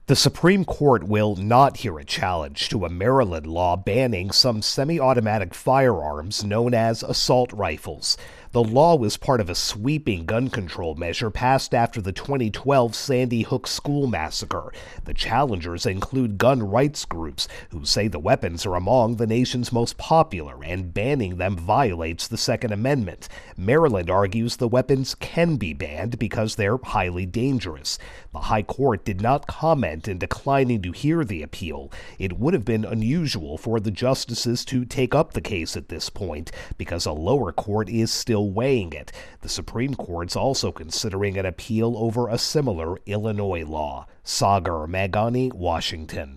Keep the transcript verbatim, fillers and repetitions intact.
The Supreme Court will not hear a challenge to a Maryland law banning some semi-automatic firearms known as assault rifles. The law was part of a sweeping gun control measure passed after the twenty twelve Sandy Hook school massacre. The challengers include gun rights groups who say the weapons are among the nation's most popular and banning them violates the Second Amendment. Maryland argues the weapons can be banned because they're highly dangerous. The High Court did not comment in declining to hear the appeal. It would have been unusual for the justices to take up the case at this point because a lower court is still weighing it. The Supreme Court's also considering an appeal over a similar Illinois law. Sagar Meghani, Washington.